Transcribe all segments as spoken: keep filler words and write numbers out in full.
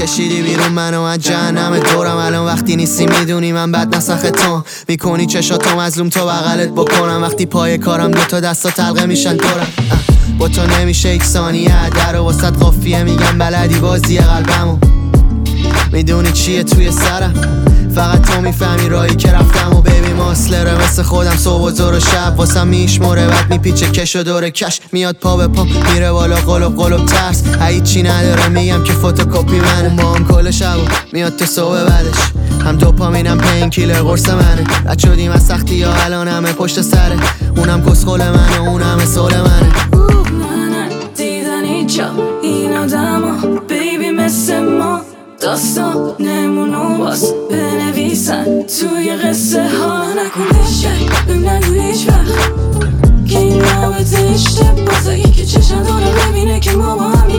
کشیدی بیرون منو از جهنم دورم. الان وقتی نیستی میدونی من بد نسخ تو میکنی چشاتو مظلوم تو بغلت بکنم. وقتی پای کارم دوتا دستا تلقه میشن دورم. با تو نمیشه یک ثانیه در و وسط قافیه میگم بلدی بازی قلبمو. میدونی چیه توی سرم فقط تو میفهمی راهی که رفتم. و بیبی ماسلره مثل خودم صبح و زور و شب واسم میشموره بعد میپیچه کش و دور کش میاد پا به پا میره بالا قلوب قلوب ترس هیچی نداره میگم که فوتوکوپی منه. اون با هم کل شب میاد تو صبح بعدش هم دوپامینم پین کیلر قرص منه. رد شدیم از سختی یا الان همه پشت سره اونم کسخل منه اونم سول منه. نه دیدن اینجا این آدما بیبی مثل ما داستان نمونو باز بنویسن توی قصه ها. نکن بشه بهم نگو هیچ وقت که این رابطه اشتباهی که چشم داره ببینه که ما با همین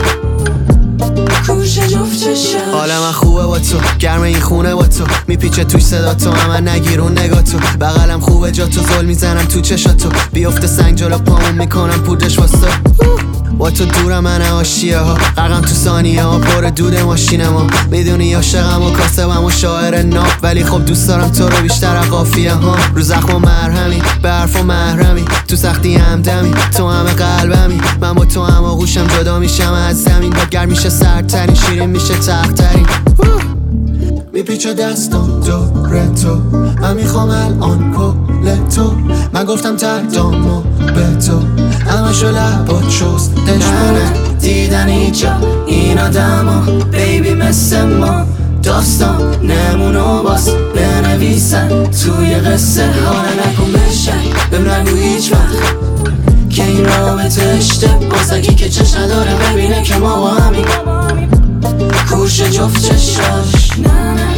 کوشه جفت چشم. حالا من خوبه با تو گرم این خونه با تو میپیچه توی صدا تو همه نگیرون نگاه تو بغلم خوبه جا تو زل میزنم تو چشاتو بیفته سنگ جلو پامون میکنم پودرش واسه با تو دورم من عاشیه ها غرقم تو ثانیه ها پر دود ماشینم ها. میدونی عاشقم و کاسبم و شاعر ناب ولی خب دوست دارم تو رو بیشتر از قافیه ها. رو زخم و مرهمی به حرف و محرمی تو سختی همدمی تو همه قلبمی من با تو هم آغوشم جدا میشم از زمین با گرم میشه سردترین شیرین میشه تخترین. میپیچه دستم دور تو من میخوام الان کل تو من گفتم تردامو به تو همشو لبات شست دشمنه دیدن اینجا این آدما بیبی مثل ما داستان نمونو باز بنویسن توی قصه ها. نکن بشه بهم نگو هیچ وقت که این رابطه اشتباهی که چشم نداره ببینه که ما با همین کوشه جفت چشاش. نه نه